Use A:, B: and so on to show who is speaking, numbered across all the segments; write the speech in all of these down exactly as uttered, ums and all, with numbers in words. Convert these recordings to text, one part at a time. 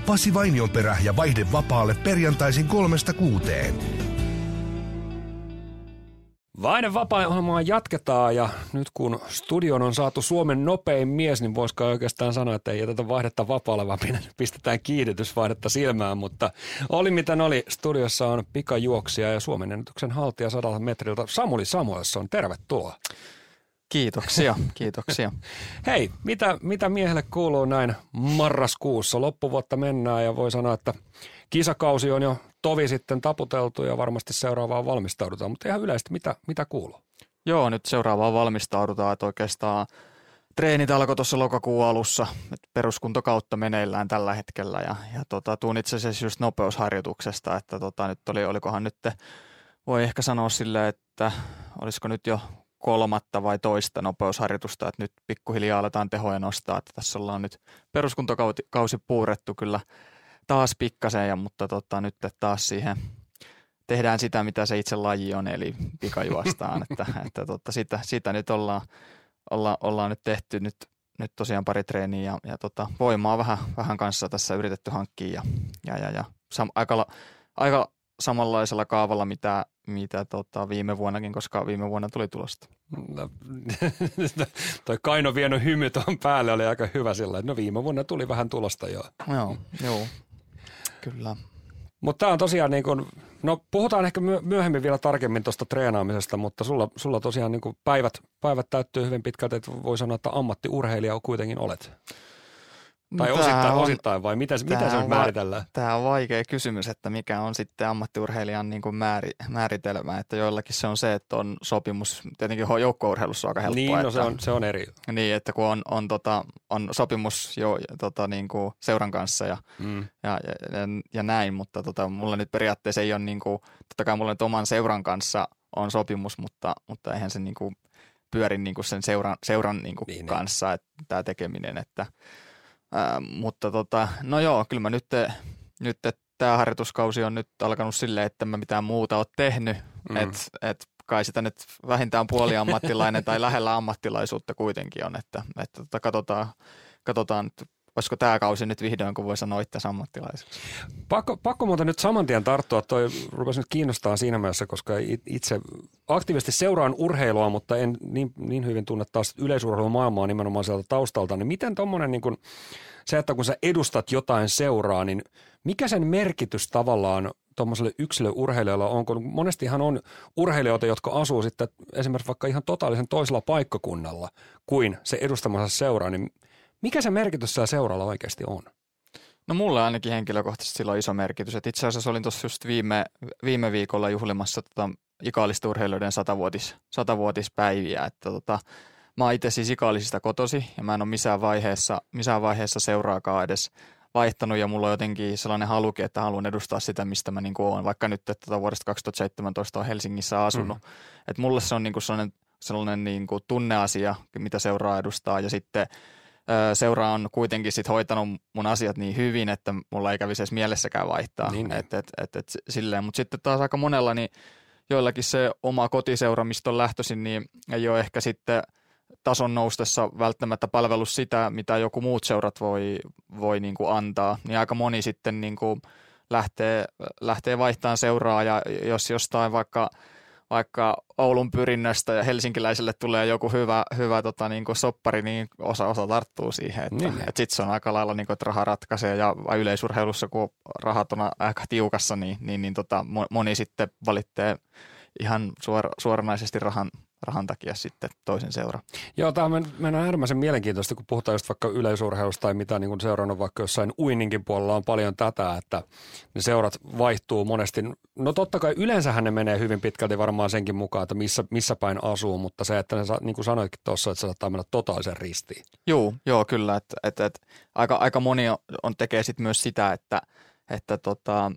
A: Pasi Vainionperä ja vaihde vapaalle perjantaisin kolmesta kuuteen.
B: Vaihde vapaa-ohjelmaa jatketaan ja nyt kun studion on saatu Suomen nopein mies, niin voisiko oikeastaan sanoa, että ei jätetä vaihdetta vapaalle, vaan pistetään kiihdytysvaihdetta silmään, mutta oli miten oli. Studiossa on pikajuoksija ja Suomen ennätyksen haltija sadalta metriltä Samuli Samuelsson. Tervetuloa.
C: Kiitoksia, kiitoksia.
B: Hei, mitä, mitä miehelle kuuluu näin marraskuussa? Loppuvuotta mennään ja voi sanoa, että kisakausi on jo tovi sitten taputeltu ja varmasti seuraavaan valmistaudutaan, mutta ihan yleisesti mitä, mitä kuuluu?
C: Joo, nyt seuraavaan valmistaudutaan, että oikeastaan treenit alkoi tuossa lokakuun alussa, että peruskuntokautta meneillään tällä hetkellä ja, ja tota, tuun itse asiassa just nopeusharjoituksesta, että tota, nyt oli, olikohan nyt, voi ehkä sanoa silleen, että olisiko nyt jo kolmatta vai toista nopeusharjoitusta, että nyt pikkuhiljaa aletaan tehoja nostaa, että tässä ollaan nyt peruskuntokausi puurettu kyllä taas pikkasen, ja, mutta tota, nyt taas siihen tehdään sitä, mitä se itse laji on, eli pikajuostaan, että, että tota, sitä, sitä nyt ollaan, olla, ollaan nyt tehty nyt, nyt tosiaan pari treeniä ja, ja tota, voimaa vähän, vähän kanssa tässä yritetty hankkia ja, ja, ja, ja sam, aika, aika samanlaisella kaavalla, mitä, mitä tota, viime vuonnakin, koska viime vuonna tuli tulosta.
B: No, toi Kaino vienyt hymy tuon päälle oli aika hyvä sillä, että no viime vuonna tuli vähän tulosta jo.
C: Joo, joo, kyllä.
B: Mutta tämä on tosiaan niin kuin, no puhutaan ehkä myöhemmin vielä tarkemmin tuosta treenaamisesta, mutta sulla, sulla tosiaan niin kuin päivät, päivät täyttyy hyvin pitkälti, että voi sanoa, että ammattiurheilija kuitenkin olet. Tai osittain, on, osittain vai miten, miten se on määritellään?
C: Tämä on vaikea kysymys, että mikä on sitten ammattiurheilijan niin kuin määr, määritelmä, että joillakin se on se, että on sopimus, tietenkin joukkueurheilussa on aika helppoa.
B: Niin, no
C: että,
B: se on, se on eri.
C: Niin, että kun on, on, tota, on sopimus jo tota, niin kuin seuran kanssa ja, mm. ja, ja, ja näin, mutta tota, mulla nyt periaatteessa ei ole, niin kuin, totta kai mulla nyt oman seuran kanssa on sopimus, mutta, mutta eihän se niin kuin pyöri niin kuin sen seuran, seuran niin kuin niin, kanssa, että tämä tekeminen, että Äh, mutta tota, no joo, kyllä mä nyt, nyt tämä harjoituskausi on nyt alkanut silleen, että mä mitään muuta ole tehnyt, mm. että et kai sitä nyt vähintään puoliammattilainen tai lähellä ammattilaisuutta kuitenkin on, että, että tota, katsotaan, katsotaan nyt, olisiko tämä kausi nyt vihdoin, kun voi sanoa itse ammattilaiseksi.
B: Pakko, pakko muuta nyt saman tien tarttua, toi rupesi nyt kiinnostaa siinä mielessä, koska itse aktiivisesti seuraan urheilua, mutta en niin, niin hyvin tunne taas yleisurheilumaailmaa nimenomaan sieltä taustalta, niin miten tommonen niin kun, se, että kun sä edustat jotain seuraa, niin mikä sen merkitys tavallaan tuommoiselle yksilöurheilijalle on, kun monestihan on urheilijoita, jotka asuu sitten esimerkiksi vaikka ihan totaalisen toisella paikkakunnalla kuin se edustamansa seura, niin mikä se merkitys siellä seuralla oikeasti on?
C: No mulle ainakin henkilökohtaisesti sillä on iso merkitys. Et itse asiassa olin tuossa just viime, viime viikolla juhlimassa tota ikaalisten urheilijoiden satavuotis, satavuotispäiviä. Että tota, mä oon itse siis ikaalisista kotosi ja mä en ole missään vaiheessa, missään vaiheessa seuraakaan edes vaihtanut ja mulla on jotenkin sellainen halukin, että haluan edustaa sitä, mistä mä niinku oon. Vaikka nyt että vuodesta kaksituhattaseitsemäntoista on Helsingissä asunut. Mm. Että mulle se on niinku sellainen, sellainen niinku tunneasia, mitä seuraa edustaa ja sitten seura on kuitenkin sit hoitanut mun asiat niin hyvin, että mulla ei kävisi edes mielessäkään vaihtaa. Niin. Et, et, et, et, silleen. Mutta sitten taas aika monella, niin joillakin se oma kotiseura, mistä on lähtöisin, niin ei ole ehkä sitten tason noustessa välttämättä palvelus sitä, mitä joku muut seurat voi, voi niinku antaa. Niin aika moni sitten niinku lähtee, lähtee vaihtamaan seuraa ja jos jostain vaikka vaikka Oulun Pyrinnöstä ja helsinkiläiselle tulee joku hyvä, hyvä tota, niin kuin soppari, niin osa, osa tarttuu siihen. Että niin. et sitten se on aika lailla, niin kuin, että raha ratkaisee ja yleisurheilussa, kun rahat on aika tiukassa, niin, niin, niin tota, moni sitten valitsee ihan suor, suoranaisesti rahan, rahan takia sitten toisen seuran.
B: Joo, tämä on äärimmäisen mielenkiintoista, kun puhutaan just vaikka yleisurheilusta tai mitä niin seurannut vaikka jossain uinninkin puolella on paljon tätä, että ne seurat vaihtuu monesti. No totta kai yleensähän ne menee hyvin pitkälti varmaan senkin mukaan, että missä, missä päin asuu, mutta se, että ne, niin kuin sanoitkin tuossa, että se saattaa mennä totaalisen ristiin.
C: Joo, joo kyllä, että, että, että aika, aika moni on, on tekee sitten myös sitä, että, että tota,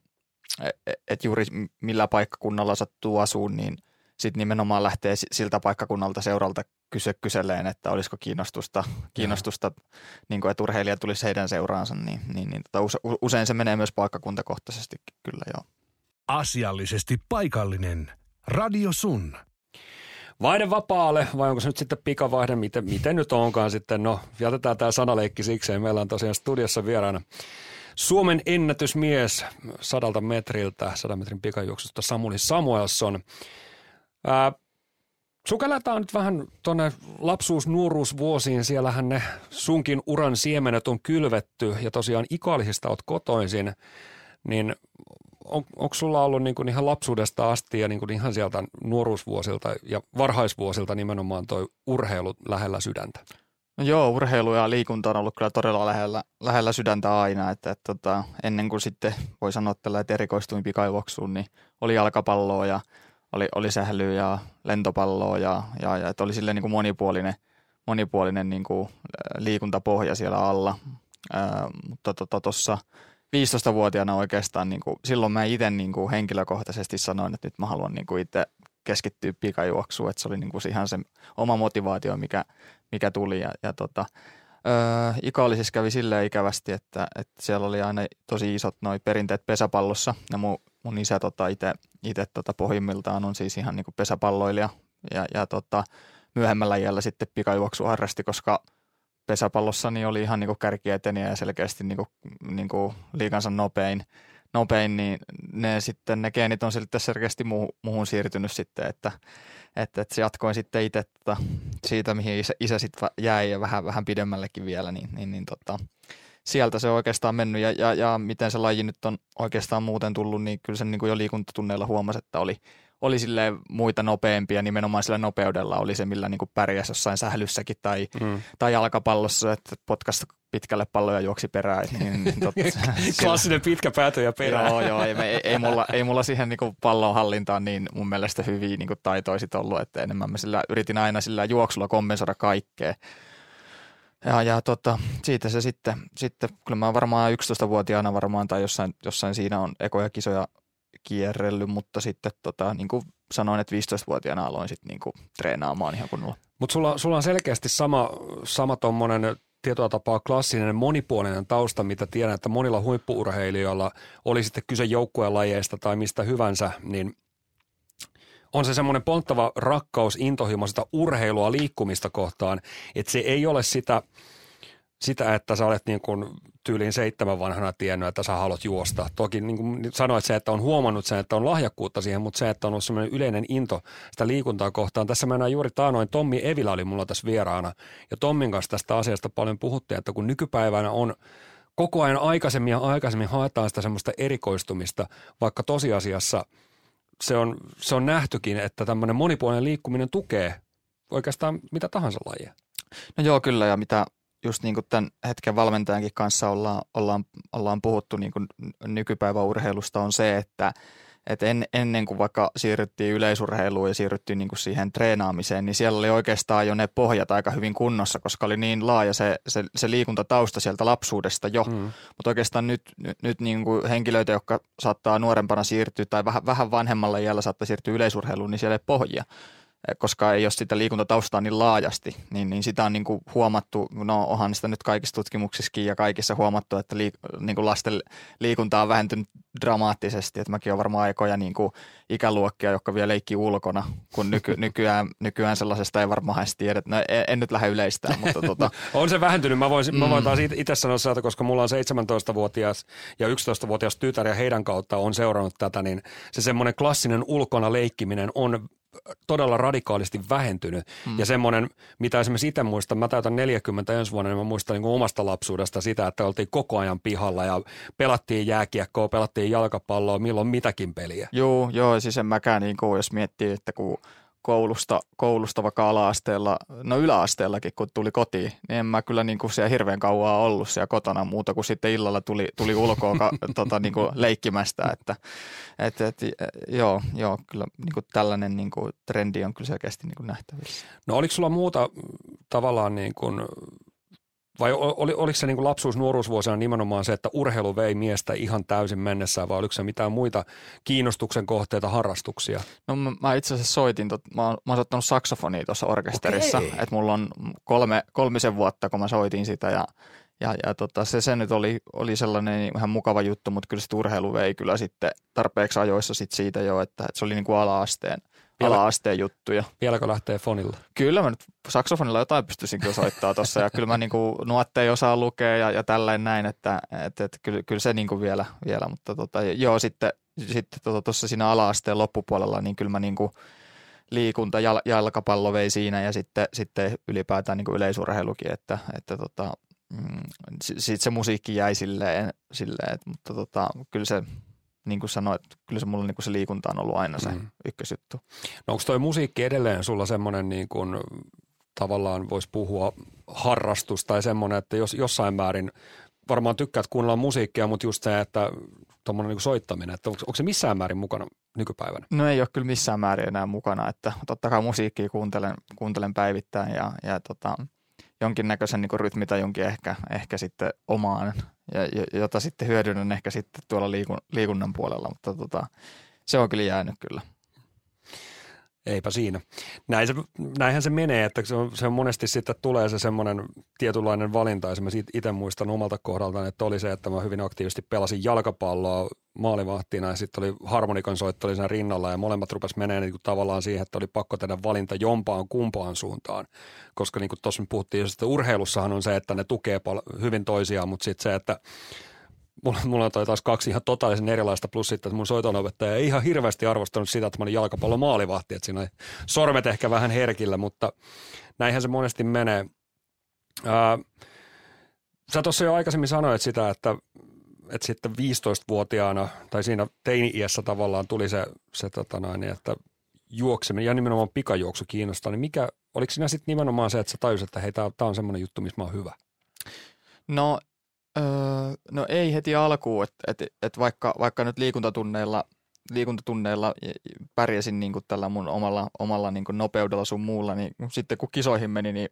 C: että juuri millä paikkakunnalla sattuu asuun, niin sitten nimenomaan lähtee siltä paikkakunnalta seuralta kyse kyseleen, että olisiko kiinnostusta, kiinnostusta niin kuin, että urheilija tulisi heidän seuraansa, niin, niin, niin tota, usein se menee myös paikkakuntakohtaisesti kyllä joo.
A: Asiallisesti paikallinen. Radio Sun.
B: Vaihde vapaalle, vai onko se nyt sitten pikavaihde, miten, miten nyt onkaan sitten? No, jätetään tämä sanaleikki sikseen. Meillä on tosiaan studiossa vieraana Suomen ennätysmies sadalta metriltä, sadan metrin pikajuoksusta Samuli Samuelson. Ää, Sukelletaan nyt vähän tuonne lapsuus-nuoruusvuosiin. Siellähän ne sunkin uran siemenet on kylvetty ja tosiaan Ikaalisista olet kotoisin. Niin on, onko sulla ollut niin kuin ihan lapsuudesta asti ja niin kuin ihan sieltä nuoruusvuosilta ja varhaisvuosilta nimenomaan toi urheilu lähellä sydäntä?
C: No joo, urheilu ja liikunta on ollut kyllä todella lähellä, lähellä sydäntä aina. Että, että, että ennen kuin sitten voi sanoa tällä, että erikoistuin pikajuoksuun, niin oli jalkapalloa ja Oli, oli sählyä ja lentopalloa ja, ja, ja että oli silleen niin kuin monipuolinen, monipuolinen niin kuin liikuntapohja siellä alla. Ää, mutta tuossa tota, viisitoistavuotiaana oikeastaan, niin kuin, silloin mä itse niin kuin henkilökohtaisesti sanoin, että nyt mä haluan niin kuin itse keskittyä pikajuoksuun. Että se oli niin kuin ihan se oma motivaatio, mikä, mikä tuli. Ja, ja tota, ää, Ikaalisissa kävi silleen ikävästi, että, että siellä oli aina tosi isot noi perinteet pesäpallossa ja mun Mun isä tota, itse tota, pohjimmiltaan on siis ihan niinku pesäpalloilija ja, ja tota, myöhemmällä iällä sitten pikajuoksu harrasti, koska pesäpallossa niin oli ihan niinku kärkieteniä ja selkeästi niinku, niinku liigansa nopein, nopein, niin ne sitten ne geenit on sitten selkeästi muuhun, muuhun siirtynyt sitten, että, että, että se jatkoin sitten itse tota, siitä, mihin isä, isä sitten jäi ja vähän, vähän pidemmällekin vielä, niin, niin, niin tota, sieltä se on oikeastaan mennyt ja, ja, ja miten se laji nyt on oikeastaan muuten tullut, niin kyllä sen niin kuin jo liikuntatunneilla huomasi, että oli, oli silleen muita nopeampia, nimenomaan sillä nopeudella oli se, millä niin kuin pärjäsi jossain sählyssäkin tai, mm. tai jalkapallossa, että potkasta pitkälle palloja juoksi perään. Niin, niin totta,
B: klassinen pitkä päätö ja perään.
C: Joo, joo ei, ei, ei, mulla, ei mulla siihen niin kuin pallon hallintaan niin mun mielestä hyviä niin kuin taitoisit ollut, että enemmän mä sillä yritin aina sillä juoksulla kompensoida kaikkea. Ja, ja tota, siitä se sitten, sitten, kyllä mä varmaan yksitoistavuotiaana varmaan tai jossain, jossain siinä on ekoja kisoja kierrellyt, mutta sitten tota, niin kuin sanoin, että viisitoistavuotiaana aloin sitten niin kuin treenaamaan ihan kunnolla.
B: Mutta sulla, sulla on selkeästi sama, sama tuommoinen tietyllä tapaa klassinen monipuolinen tausta, mitä tiedän, että monilla huippu-urheilijoilla oli sitten kyse joukkueen lajeista tai mistä hyvänsä, niin on se semmoinen polttava rakkaus, intohimo sitä urheilua, liikkumista kohtaan, että se ei ole sitä, sitä että sä olet niin kuin tyyliin seitsemän vanhana tiennyt, että sä haluat juosta. Toki niin kuin sanoit se, että on huomannut sen, että on lahjakkuutta siihen, mutta se, että on ollut semmoinen yleinen into sitä liikuntaa kohtaan. Tässä mennään juuri taanoin, Tommi Evilä oli mulla tässä vieraana ja Tommin kanssa tästä asiasta paljon puhuttiin, että kun nykypäivänä on koko ajan aikaisemmin ja aikaisemmin haetaan sitä semmoista erikoistumista, vaikka tosiasiassa Se on, se on nähtykin, että tämmöinen monipuolinen liikkuminen tukee oikeastaan mitä tahansa lajia.
C: No joo, kyllä, ja mitä just niin kuin tämän hetken valmentajankin kanssa ollaan, ollaan, ollaan puhuttu niin kuin nykypäivän urheilusta on se, että, että en, ennen kuin vaikka siirryttiin yleisurheiluun ja siirryttiin niin kuin siihen treenaamiseen, niin siellä oli oikeastaan jo ne pohjat aika hyvin kunnossa, koska oli niin laaja se, se, se liikuntatausta sieltä lapsuudesta jo. Mm. Mutta oikeastaan nyt, nyt, nyt niin kuin henkilöitä, jotka saattaa nuorempana siirtyä tai vähän, vähän vanhemmalla iällä saattaa siirtyä yleisurheiluun, niin siellä ei pohjia. Koska ei ole sitä liikuntataustaa niin laajasti, niin, niin sitä on niin kuin huomattu, no onhan sitä nyt kaikissa tutkimuksissakin ja kaikissa huomattu, että liik, niin kuin lasten liikunta on vähentynyt dramaattisesti, että mäkin olen varmaan aikoja niin kuin ikäluokkia, jotka vielä leikkii ulkona, kun nyky, nykyään, nykyään sellaisesta ei varmaan edes tiedä, no en, en nyt lähde yleistään, mutta tota.
B: No, on se vähentynyt, mä, voisin, mm. mä voin taas itse sanoa sieltä, koska mulla on seitsemäntoistavuotias ja yksitoistavuotias tytär ja heidän kautta on seurannut tätä, niin se semmoinen klassinen ulkona leikkiminen on todella radikaalisti vähentynyt. Hmm. Ja semmoinen, mitä esimerkiksi itse muistan, mä täytän neljäkymmentä ensi vuonna, niin mä muistan niin kuin omasta lapsuudesta sitä, että oltiin koko ajan pihalla ja pelattiin jääkiekkoa, pelattiin jalkapalloa, milloin mitäkin peliä.
C: Joo, joo, siis en mäkään, niin kuin, jos miettii, että kun koulusta, koulusta vaikka ala-asteella, no yläasteellakin kun tuli kotiin, niin en mä kyllä niin kuin siellä hirveän kauan ollut siellä kotona muuta kuin sitten illalla tuli, tuli ulkoa ka, tota, niin kuin leikkimästä, että et, et, joo, joo, kyllä niin kuin tällainen niin kuin trendi on kyllä selkeästi niin kuin nähtävissä.
B: No oliko sulla muuta tavallaan niin kuin, vai oli, oliko se niin kuin lapsuus, nuoruusvuosina nimenomaan se, että urheilu vei miestä ihan täysin mennessään, vai oliko se mitään muita kiinnostuksen kohteita, harrastuksia?
C: No mä, mä itse asiassa soitin, tot, mä, oon, mä oon soittanut saksofonia tuossa orkesterissa, okay. Että mulla on kolme, kolmisen vuotta, kun mä soitin sitä ja, ja, ja tota, se, se nyt oli, oli sellainen ihan mukava juttu, mutta kyllä se urheilu vei kyllä sitten tarpeeksi ajoissa sit siitä jo, että, että se oli niin kuin ala-asteen,
B: Vielä,
C: ala-asteen juttuja.
B: Vieläkö lähtee fonilla?
C: Kyllä mä nyt saksofonilla jotain pystyisin kyllä soittaa tuossa ja kyllä mä niinku nuotteja osaan lukea ja, ja tällainen näin, että et, et, kyllä, kyllä se niinku vielä, vielä, mutta tota, joo sitten sitten tuossa tota, siinä ala-asteen loppupuolella niin kyllä mä niinku liikunta, jal, jalkapallo vei siinä ja sitten, sitten ylipäätään niinku yleisurheilukin, että, että tota, mm, sitten se musiikki jäi silleen, silleen että, mutta tota, kyllä se niin kuin sanoit, kyllä se mulla niin kuin se liikunta on ollut aina se mm. ykkösjuttu.
B: No onko toi musiikki edelleen sulla semmoinen niin kuin tavallaan voisi puhua harrastus tai semmoinen, että jos jossain määrin varmaan tykkäät kuunnella musiikkia, mutta just se, että tuommoinen niin soittaminen, että onko, onko se missään määrin mukana nykypäivänä?
C: No ei ole kyllä missään määrin enää mukana, että totta kai musiikkia kuuntelen, kuuntelen päivittäin ja, ja tota, jonkinnäköisen niin kuin rytmitajunkin ehkä, ehkä sitten omaan, ja, jota sitten hyödynnän ehkä sitten tuolla liikun, liikunnan puolella, mutta tota, se on kyllä jäänyt kyllä.
B: Eipä siinä. Näin se, näinhän se menee, että se on, se on monesti sitten tulee se semmoinen tietynlainen valinta. Esimerkiksi itse muistan omalta kohdaltaan, että oli se, että mä hyvin aktiivisesti pelasin jalkapalloa maalivahtina ja sitten oli harmonikon soitto oli siinä rinnalla ja molemmat rupes menee niin kuin tavallaan siihen, että oli pakko tehdä valinta jompaan kumpaan suuntaan. Koska niin kuin tuossa me puhuttiin, että urheilussahan on se, että ne tukee pal- hyvin toisiaan, mutta sitten se, että Mulla, mulla on toi taas kaksi ihan totaalisen erilaista, plus sitten, että mun soitonopettaja ei ihan hirveästi arvostanut sitä, että mä olin jalkapallon maalivahti, että siinä oli sormet ehkä vähän herkillä, mutta näinhän se monesti menee. Ää, sä tuossa jo aikaisemmin sanoit sitä, että, että sitten viisitoistavuotiaana tai siinä teini-iässä tavallaan tuli se, se tota noin, että juokseminen ja nimenomaan pikajuoksu kiinnostaa, niin mikä, oliko siinä sitten nimenomaan se, että sä tajusit, että hei, tää, tää on semmoinen juttu, missä mä oon hyvä?
C: No Öö, no ei heti alkuun, että et, et vaikka, vaikka nyt liikuntatunneilla, liikuntatunneilla pärjäsin niin kuin tällä mun omalla, omalla niin kuin nopeudella sun muulla, niin sitten kun kisoihin meni, niin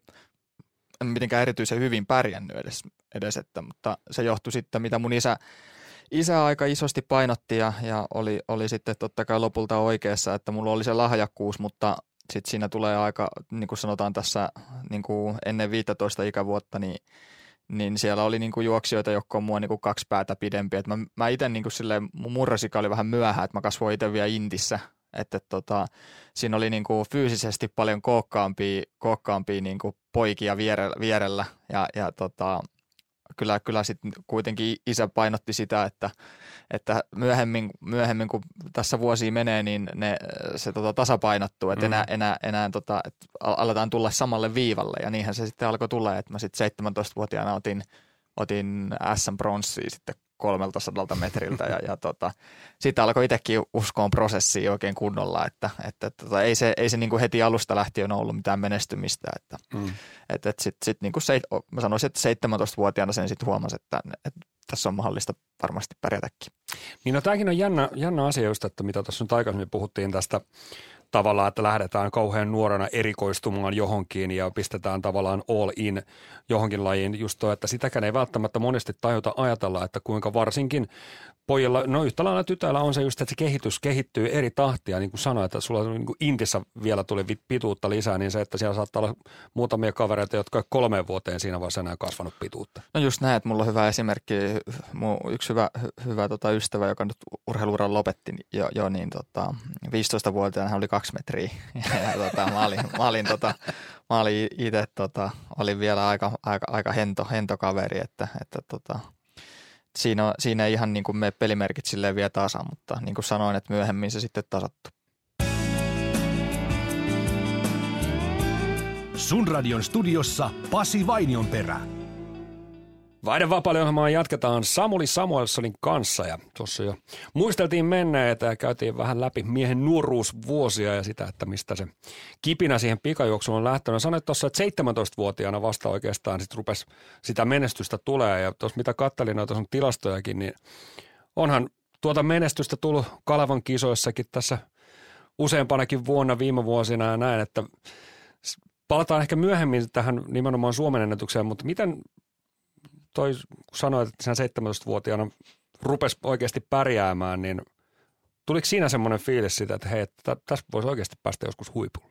C: en mitenkään erityisen hyvin pärjännyt edes, edes että, mutta se johtui sitten, mitä mun isä, isä aika isosti painotti ja, ja oli, oli sitten totta kai lopulta oikeassa, että mulla oli se lahjakkuus, mutta sitten siinä tulee aika, niin kuin sanotaan tässä niin kuin ennen viisitoista ikävuotta, niin niin siellä oli niinku juoksijoita, jotka on mua niinku kaksi päätä pidempiä. Et mä, mä itse niinku silleen, mun murrosika oli vähän myöhään, että mä kasvoin itse vielä Intissä. Että tota, siinä oli niinku fyysisesti paljon kookkaampia, kookkaampia niinku poikia vierellä, vierellä ja, ja tota, kyllä, kyllä sitten kuitenkin isä painotti sitä, että, että myöhemmin, myöhemmin kun tässä vuosia menee, niin ne, se tota, tasapainottuu, että mm. enää, enää, enää tota, että aletaan tulla samalle viivalle ja niinhän se sitten alkoi tulla, että mä sitten seitsemäntoistavuotiaana otin, otin äs äm-pronssia sitten kolmelta sadalta metriltä ja, ja tota, sitten alkoi itsekin uskoon prosessiin oikein kunnolla, että, että tota, ei se, ei se niin kuin heti alusta lähtien ollut mitään menestymistä, että mm. et, et sitten sit niin kuin se, mä sanoisin, että seitsemäntoistavuotiaana sen sitten huomasi, että, että tässä on mahdollista varmasti pärjätäkin.
B: Niin no tämäkin on jännä, jännä asia just, että mitä tuossa nyt aikaisemmin puhuttiin tästä tavallaan, että lähdetään kauhean nuorena erikoistumaan johonkin ja pistetään tavallaan all in johonkin lajiin. Just toi, että sitäkään ei välttämättä monesti tajuta ajatella, että kuinka varsinkin pojilla, no yhtä lailla tytöillä on se just, että se kehitys kehittyy eri tahtia. Niin kuin sanoin, että sulla niin kuin Intissä vielä tuli pituutta lisää, niin se, että siellä saattaa olla muutamia kavereita, jotka kolmeen vuoteen siinä vaiheessa enää kasvanut pituutta.
C: No just näin, että mulla on hyvä esimerkki. Mun yksi hyvä, hyvä tota ystävä, joka nyt urheiluuran lopetti jo, jo niin tota, viisitoistavuotiaana hän oli kaksi metriä. Ja, tota, mä olin, mä olin, tota, mä olin itse, tota, olin vielä aika, aika, aika hento, hento kaveri, että, että tota, siinä, siinä ei ihan niin kuin mene pelimerkit silleen vielä tasan, mutta niin kuin sanoin, että myöhemmin se sitten tasattu.
A: Sun radion studiossa Pasi Vainionperä.
B: Vaihde vapaa-ohjelmaa jatketaan Samuli Samuelsonin kanssa ja tuossa jo muisteltiin menneitä ja käytiin vähän läpi miehen nuoruusvuosia ja sitä, että mistä se kipinä siihen pikajuoksuun on lähtenyt. Sanoit tuossa, että seitsemäntoistavuotiaana vasta oikeastaan sit rupesi sitä menestystä tulee ja tuossa mitä kattelin noita sun tilastojakin, niin onhan tuota menestystä tullut Kalevan kisoissakin tässä useampanakin vuonna viime vuosina ja näin, että palataan ehkä myöhemmin tähän nimenomaan Suomen ennätykseen, mutta miten toi, kun sanoit, että sen seitsemäntoistavuotiaana rupesi oikeasti pärjäämään, niin tuliko siinä semmoinen fiilis siitä, että hei, että tässä voisi oikeasti päästä joskus huipulle?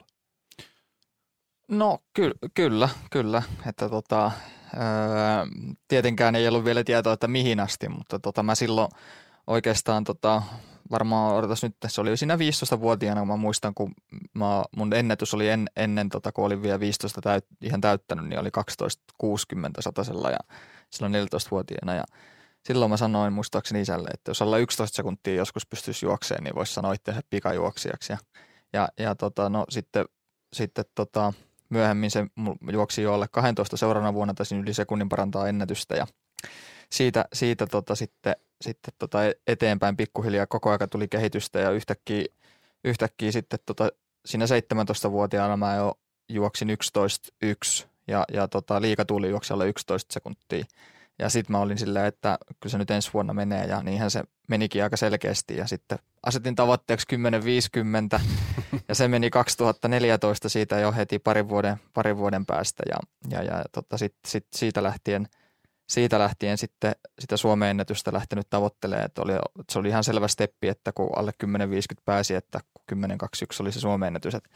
C: No ky- kyllä, kyllä. Että tota, öö, tietenkään ei ollut vielä tietoa, että mihin asti, mutta tota, mä silloin oikeastaan tota, varmaan odotas nyt, se oli siinä viisitoistavuotiaana, kun mä muistan, kun mä, mun ennätys oli en, ennen, tota, kun olin vielä viisitoista täyt, ihan täyttänyt, niin oli kaksitoista kuusikymmentä satasella ja silloin neljätoistavuotiaana ja silloin mä sanoin muistaakseni isälle, että jos alla yksitoista sekuntia joskus pystyisi juokseen, niin voisi sanoa itseänsä pikajuoksijaksi ja, ja, ja tota, no sitten, sitten tota, myöhemmin se juoksi jo alle kaksitoista seuraavana vuonna, taisin yli sekunnin parantaa ennätystä ja siitä, siitä tota, sitten, sitten tota eteenpäin pikkuhiljaa koko aika tuli kehitystä ja yhtäkkiä, yhtäkkiä sitten tota, siinä seitsemäntoistavuotiaana mä jo juoksin yksitoista yksi ja, ja tota, liikatuuli juoksi alle yksitoista sekuntia. Ja sitten mä olin silleen, että kyllä se nyt ensi vuonna menee ja niinhän se menikin aika selkeästi ja sitten asetin tavoitteeksi kymmenen viisikymmentä ja se meni kaksituhattaneljätoista siitä jo heti parin vuoden, parin vuoden päästä ja, ja, ja tota, sit, sit siitä lähtien, siitä lähtien sitten sitä Suomen ennätystä lähtenyt tavoittelemaan, että oli, se oli ihan selvä steppi, että kun alle kymmenen viisikymmentä pääsi, että kymmenen kaksikymmentäyksi oli se Suomen ennätys, että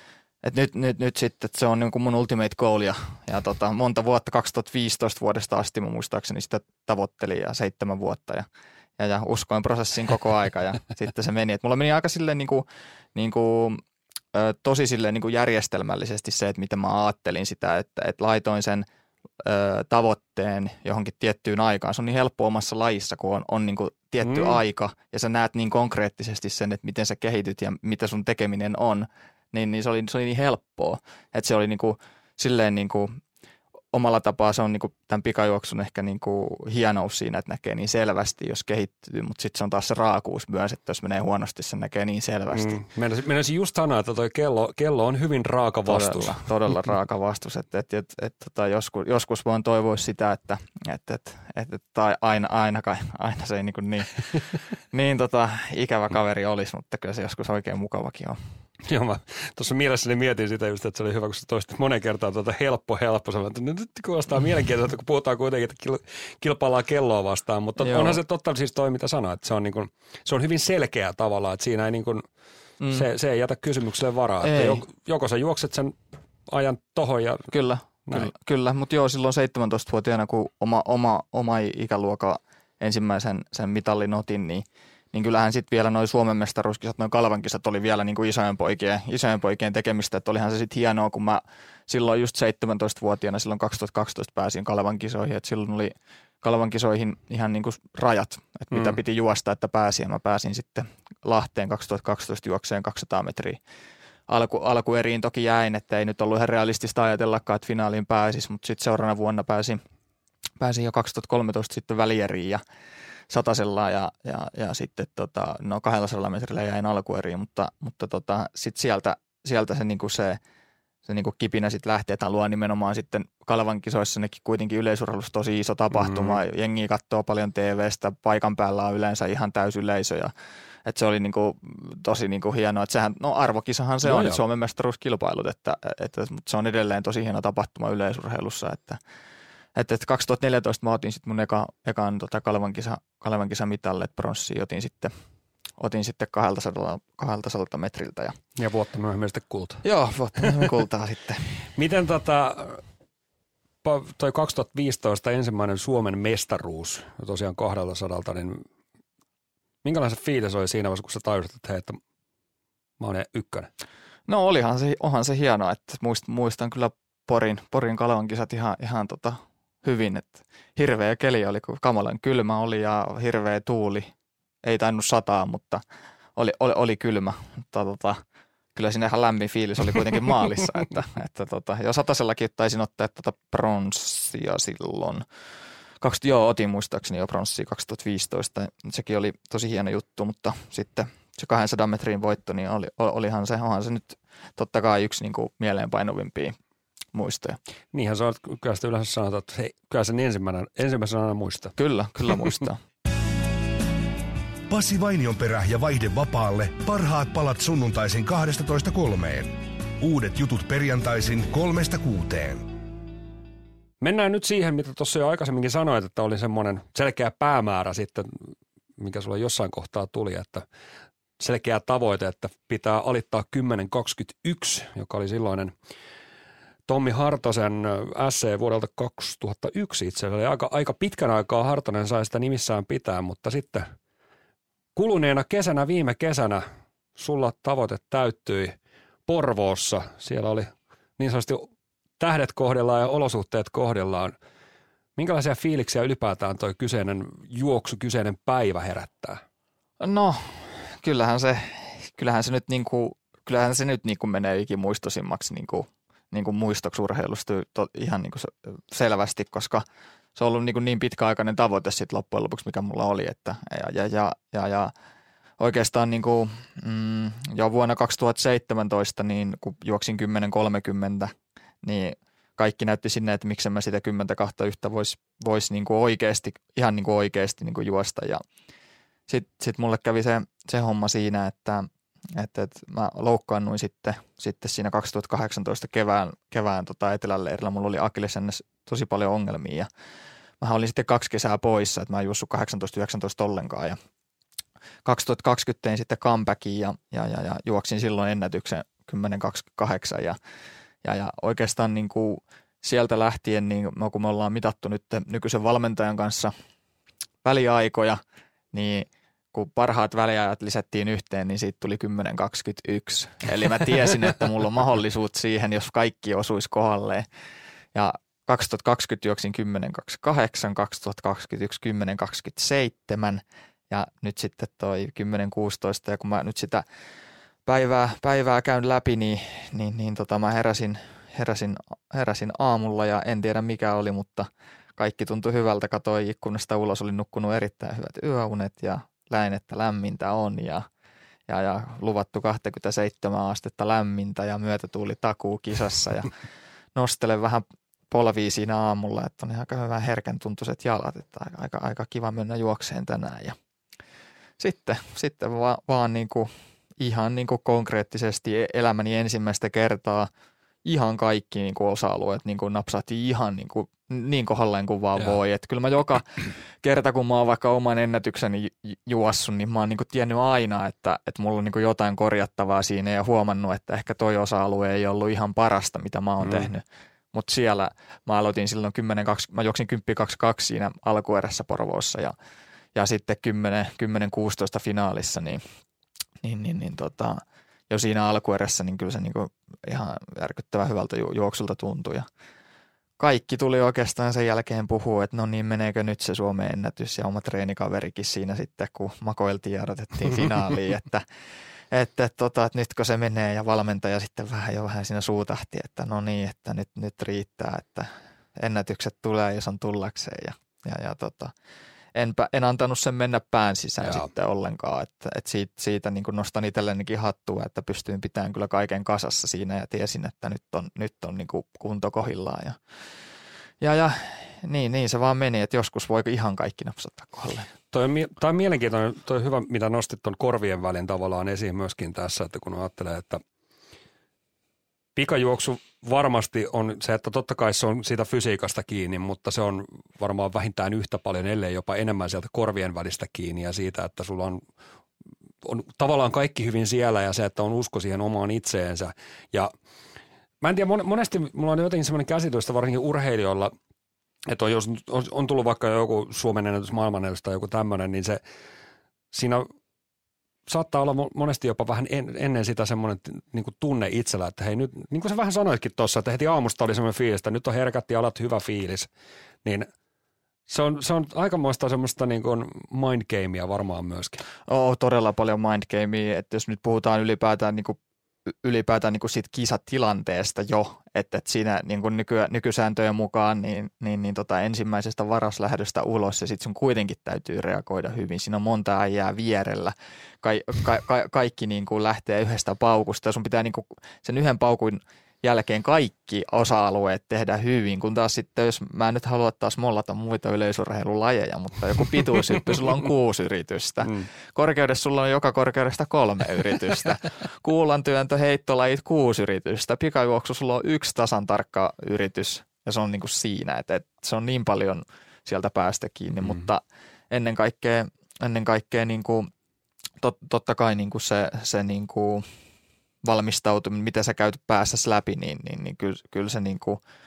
C: Et nyt, nyt, nyt sitten, että se on niin kuin mun ultimate goal ja, ja tota, monta vuotta, kaksituhattaviisitoista vuodesta asti mä muistaakseni sitä tavoittelin ja seitsemän vuotta ja, ja, ja uskoin prosessiin koko aika ja sitten se meni. Et mulla meni aika silleen niin kuin, niin kuin, ö, tosi silleen niin kuin järjestelmällisesti se, että miten mä ajattelin sitä, että, että laitoin sen ö, tavoitteen johonkin tiettyyn aikaan. Se on niin helppo omassa lajissa, kun on, on niin kuin tietty mm. aika ja sä näet niin konkreettisesti sen, että miten sä kehityt ja mitä sun tekeminen on. Niin, niin se, oli, se oli niin helppoa, että se oli niinku, silleen niinku, omalla tapaa se on niinku, tämän pikajuoksun ehkä niinku, hienous siinä, että näkee niin selvästi, jos kehittyy, mutta sitten se on taas se raakuus myös, että jos menee huonosti, se näkee niin selvästi. Mm.
B: Meinasin just sanoa, että toi kello, kello on hyvin raaka vastus.
C: Todella, todella raaka vastus, että et, et, et, tota, joskus, joskus vaan toivoisi sitä, että et, et, et, et, tai aina, aina, aina se ei niinku niin, niin tota, ikävä kaveri olisi, mutta kyllä se joskus oikein mukavakin on.
B: Joo, mä tuossa mielessäni mietin sitä just, että se oli hyvä, kun sä toistit monen kertaan tuota helppo, helppo. Sanoin, että nyt kuulostaa mielenkiintoista, kun puhutaan kuitenkin, että kilpaillaan kelloa vastaan. Mutta Joo. onhan se totta siis toi, mitä sanoit, että se on, niin kuin, se on hyvin selkeä tavalla, että siinä ei, niin kuin, mm. se, se ei jätä kysymykselle varaa. Ei. Että joko sä juokset sen ajan tohon ja
C: Kyllä, kyllä, kyllä. Mutta joo, silloin seitsemäntoistavuotiaana, kun oma, oma, oma ikäluokan ensimmäisen sen mitallin otin, niin niin kyllähän sitten vielä noin Suomen mestaruuskisat, noin Kalvan kisat oli vielä niin kuin isojen poikien, isojen poikien tekemistä, että olihan se sitten hienoa, kun mä silloin just seitsemäntoistavuotiaana, silloin kaksituhattakaksitoista pääsin Kalvan kisoihin, että silloin oli Kalvan kisoihin ihan niin kuin rajat, että mitä mm. piti juosta, että pääsin ja mä pääsin sitten Lahteen kaksituhattakaksitoista juokseen kaksisataa metriä. Alku, alkueriin toki jäin, että ei nyt ollut ihan realistista ajatellakaan, että finaaliin pääsisi, mutta sitten seuraavana vuonna pääsin, pääsin jo kaksituhattakolmetoista sitten välieriin ja satasella ja, ja, ja sitten tota, no kaksisataa metrillä jäin alkueriin, mutta, mutta tota, sitten sieltä, sieltä se, niinku se, se niinku kipinä sitten lähtee, että haluaa nimenomaan sitten Kalvan kisoissa nekin kuitenkin yleisurheilussa tosi iso tapahtuma, mm-hmm. jengi katsoo paljon T V:stä, paikan päällä on yleensä ihan täysyleisö ja että se oli niinku tosi niinku hienoa, että sehän, no arvokisahan se no on, että Suomen mestaruuskilpailut, että, että, mutta se on edelleen tosi hieno tapahtuma yleisurheilussa, että Että et kaksituhattaneljätoista mä otin sitten mun eka, ekan tota Kalvan kisa, Kalvan kisa mitalle, että pronssia otin sitten, otin sitten kaksisataa, kaksisataa metriltä. Ja,
B: ja vuotta myöhemmin sitten kulta.
C: Joo, vuotta myöhemmin kultaa sitten.
B: Miten tota, toi kaksituhattaviisitoista ensimmäinen Suomen mestaruus, tosiaan kaksisataa, niin minkälainen se fiilis oli siinä vaiheessa, kun sä tajusit, että hei, että mä oon ykkönen?
C: No olihan se, onhan se hienoa, että muistan kyllä Porin, Porin Kalvan kisat ihan, ihan tota hyvin, että hirveä keli oli, kun kamalan kylmä oli ja hirveä tuuli. Ei tainnut sataa, mutta oli, oli, oli kylmä. Mutta tota, kyllä siinä ihan lämmin fiilis oli kuitenkin maalissa, että, että tota, jo satasellakin taisin ottaa tota pronssia silloin. Kaksi, joo, otin muistaakseni jo pronssia kaksituhattaviisitoista. Sekin oli tosi hieno juttu, mutta sitten se kaksisataa metrin voitto, niin oli, olihan se, onhan se nyt totta kai yksi niin kuin mieleenpainuvimpia muistoja.
B: Niinhän se on, kyllä sitä yleensä sanotaan, että hei, kyllä sen ensimmäinen, ensimmäisenä aina muistaa.
C: Kyllä, kyllä muistaa.
A: Pasi Vainionperä ja Vaihde vapaalle parhaat palat sunnuntaisin kaksitoista kolmeen. Uudet jutut perjantaisin kolmesta kuuteen.
B: Mennään nyt siihen, mitä tuossa jo aikaisemminkin sanoit, että oli semmoinen selkeä päämäärä sitten, mikä sulla jossain kohtaa tuli, että selkeä tavoite, että pitää alittaa kymmenen kaksikymmentäyksi, joka oli silloinen Tommi Hartosen S C vuodelta kaksituhattayksi itse asiassa. Aika, aika pitkän aikaa Hartonen sai sitä nimissään pitää, mutta sitten kuluneena kesänä, viime kesänä, sulla tavoite täyttyi Porvoossa. Siellä oli niin sanotusti tähdet kohdellaan ja olosuhteet kohdellaan. Minkälaisia fiiliksiä ylipäätään toi kyseinen juoksu, kyseinen päivä herättää?
C: No, kyllähän se, kyllähän se nyt, niinku, kyllähän se nyt niinku menee ikimuistoisimmaksi niinku, niinku muistoksi urheilusta to, ihan niinku selvästi, koska se on ollut niinku niin pitkäaikainen tavoite sitten loppujen lopuksi, mikä mulla oli. Että, ja, ja, ja, ja, ja oikeastaan niinku, mm, jo vuonna kaksituhattaseitsemäntoista, niin kun juoksin kymmenen kolmekymmentä, niin kaikki näytti sinne, että miksen mä sitä kymmentä kahta yhtä voisi vois niinku oikeasti, ihan niinku oikeasti niinku juosta. Ja sitten sit mulle kävi se, se homma siinä, että, että, että mä loukkaannuin sitten, sitten siinä kaksituhattakahdeksantoista kevään, kevään tota eteläleirillä. Mulla oli akillesjännes tosi paljon ongelmia ja mä olin sitten kaksi kesää poissa, että mä en juossut kahdeksantoista yhdeksäntoista ollenkaan ja kaksituhattakaksikymmentä tein sitten comebackin ja, ja, ja, ja juoksin silloin ennätyksen kymmenen kaksikymmentäkahdeksan ja, ja, ja oikeastaan niin kuin sieltä lähtien, niin kun me ollaan mitattu nyt nykyisen valmentajan kanssa väliaikoja, niin kun parhaat väliajat lisättiin yhteen, niin siitä tuli kymmenen kaksikymmentäyksi. Eli mä tiesin, että mulla on mahdollisuus siihen, jos kaikki osuisi kohdalleen. Ja kaksituhattakaksikymmentä juoksin kymmenen kaksikymmentäkahdeksan, kaksituhattakaksikymmentäyksi kymmenen kaksikymmentäseitsemän ja nyt sitten toi kymmenen kuusitoista. Ja kun mä nyt sitä päivää, päivää käyn läpi, niin, niin, niin tota mä heräsin, heräsin, heräsin aamulla ja en tiedä mikä oli, mutta kaikki tuntui hyvältä. Katoin ikkunasta ulos, olin nukkunut erittäin hyvät yöunet ja läin, että lämmintä on ja, ja, ja luvattu kaksikymmentäseitsemän astetta lämmintä ja myötätuuli takuu kisassa ja nostelen vähän polvia siinä aamulla, että on ihan aika hyvän herkän tuntuiset jalat, että aika, aika, aika kiva mennä juokseen tänään ja sitten, sitten va, vaan niin kuin, ihan niin kuin konkreettisesti elämäni ensimmäistä kertaa ihan kaikki niin kuin osa-alueet niin kuin napsahti ihan niin kuin niin kohdalleen kuin vaan yeah. voi. Että kyllä mä joka kerta, kun mä oon vaikka oman ennätykseni juossut, niin mä oon niin kuin tiennyt aina, että, että mulla on niin kuin jotain korjattavaa siinä ja huomannut, että ehkä toi osa-alue ei ollut ihan parasta, mitä mä oon mm. tehnyt. Mutta siellä mä aloitin silloin kymmenen kaksi, mä juoksin kymmenen kaksikymmentäkaksi siinä alkuerässä Porvoossa ja, ja sitten kymmenen kuusitoista finaalissa, niin, niin, niin, niin tota, jo siinä alkuerässä niin kyllä se niin kuin ihan järkyttävän hyvältä ju- juoksulta tuntui ja kaikki tuli oikeastaan sen jälkeen puhua, että no niin, meneekö nyt se Suomen ennätys ja oma treenikaverikin siinä sitten, kun makoiltiin ja odotettiin finaaliin, että, että, tota, että nytkö se menee ja valmentaja sitten vähän jo vähän siinä suutahti, että no niin, että nyt, nyt riittää, että ennätykset tulee, jos on tullakseen ja, ja, ja tota, enpä, en antanut sen mennä pään sisään Jaa. sitten ollenkaan, että, että siitä, siitä niin kuin nostan itsellenikin hattua, että pystyin pitämään kyllä kaiken kasassa siinä ja tiesin, että nyt on, nyt on niin kuin kunto kohdillaan ja, ja, ja niin, niin se vaan meni, että joskus voi ihan kaikki napsattaa kohdalle.
B: Toi on, toi on mielenkiintoinen, toi on hyvä, mitä nostit tuon korvien välin tavallaan esiin myöskin tässä, että kun ajattelee, että pikajuoksu varmasti on se, että totta kai se on siitä fysiikasta kiinni, mutta se on varmaan vähintään yhtä paljon, ellei jopa enemmän sieltä korvien välistä kiinni ja siitä, että sulla on, on tavallaan kaikki hyvin siellä ja se, että on usko siihen omaan itseensä. Ja mä en tiedä, monesti mulla on jotenkin semmoinen käsitys, varsinkin urheilijoilla, että on, jos on, on tullut vaikka joku Suomen ennätys, maailmanennätys tai joku tämmöinen, niin se siinä saattaa olla monesti jopa vähän en, ennen sitä semmoinen niin kuin tunne itsellä, että hei nyt, niin kuin sä vähän sanoitkin tuossa, että heti aamusta oli semmoinen fiilis, että nyt on herkät ja alat hyvä fiilis, niin se on, se on aikamoista semmoista niin kuin mind gamea varmaan myöskin.
C: Oo, todella paljon mind gamea, että jos nyt puhutaan ylipäätään niin kuin ylipäätään niin kuin siitä kisatilanteesta jo, että, että siinä niin kuin nyky, nykysääntöjen mukaan niin, niin, niin tota ensimmäisestä varaslähdöstä ulos ja sitten sun kuitenkin täytyy reagoida hyvin. Siinä on monta äijää vierellä. Ka, ka, ka, kaikki niin kuin lähtee yhdestä paukusta ja sun pitää niin kuin sen yhden paukun jälkeen kaikki osa-alueet tehdä hyvin, kun taas sitten, jos mä en nyt halua taas mollata muita yleisurheilulajeja, mutta joku pituushyppy, sulla on kuusi yritystä. Mm. Korkeudessa sulla on joka korkeudesta kolme yritystä. Kuulantyöntö, heittolajit, kuusi yritystä. Pikajuoksu, sulla on yksi tasan tarkka yritys ja se on niin kuin siinä, että, että se on niin paljon sieltä päästä kiinni, mm. mutta ennen kaikkea, ennen kaikkea niin kuin, tot, totta kai niin kuin se, se niin kuin valmistautuminen, mitä sä käyt päässäsi läpi, niin, niin, niin kyllä, kyllä se niin kuin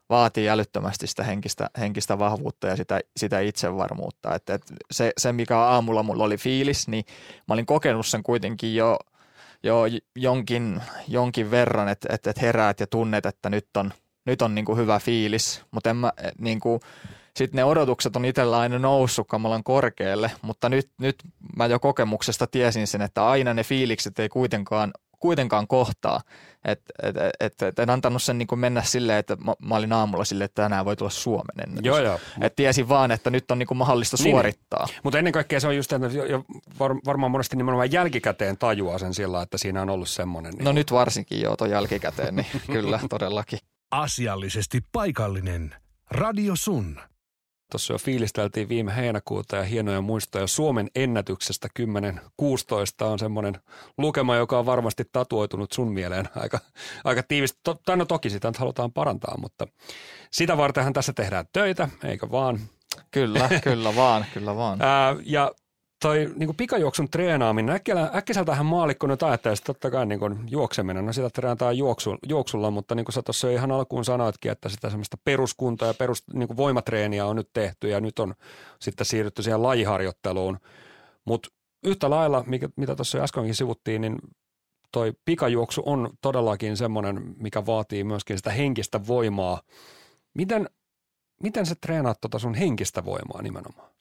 C: vaatii älyttömästi sitä henkistä, henkistä vahvuutta ja sitä, sitä itsevarmuutta. Et, et se, se, mikä aamulla mulla oli fiilis, niin mä olin kokenut sen kuitenkin jo, jo jonkin, jonkin verran, että et, et heräät ja tunnet, että nyt on, nyt on niinku hyvä fiilis, mutta en mä niinku, sitten ne odotukset on itsellä aina noussut kamalan korkealle, mutta nyt, nyt mä jo kokemuksesta tiesin sen, että aina ne fiilikset ei kuitenkaan kuitenkaan kohtaa, että et, et, et en antanut sen niin kuin mennä silleen, että mä, mä olin aamulla silleen, että tänään voi tulla Suomen ennätys.
B: Joo, joo.
C: Että tiesin vaan, että nyt on niin kuin mahdollista niin, suorittaa.
B: Niin. Mutta ennen kaikkea se on just, että var, varmaan monesti nimenomaan jälkikäteen tajuaa sen sillä, että siinä on ollut semmoinen. Niin.
C: No nyt varsinkin joo, tuon jälkikäteen, niin kyllä todellakin.
A: Asiallisesti paikallinen. Radio Sun.
B: Tuossa jo fiilisteltiin viime heinäkuuta ja hienoja muistoja Suomen ennätyksestä kymmenen kuusitoista on semmoinen lukema, joka on varmasti tatuoitunut sun mieleen aika, aika tiivisti. Tai no toki sitä nyt halutaan parantaa, mutta sitä vartenhan tässä tehdään töitä, eikö vaan?
C: Kyllä, kyllä vaan, kyllä vaan.
B: Ää, ja toi niin kuin pikajuoksun treenaaminen, äkkiä, äkkiseltähän maalikko nyt ajattelisi, totta kai niin kuin juokseminen, no sitä treenataan juoksu, juoksulla, mutta niin kuin sä tuossa ihan alkuun sanoitkin, että sitä semmoista peruskuntaa ja perus, niin kuin voimatreeniä on nyt tehty ja nyt on sitten siirrytty siihen lajiharjoitteluun, mutta yhtä lailla, mikä, mitä tuossa äskenkin sivuttiin, niin toi pikajuoksu on todellakin semmoinen, mikä vaatii myöskin sitä henkistä voimaa. Miten, miten sä treenaat tota sun henkistä voimaa nimenomaan?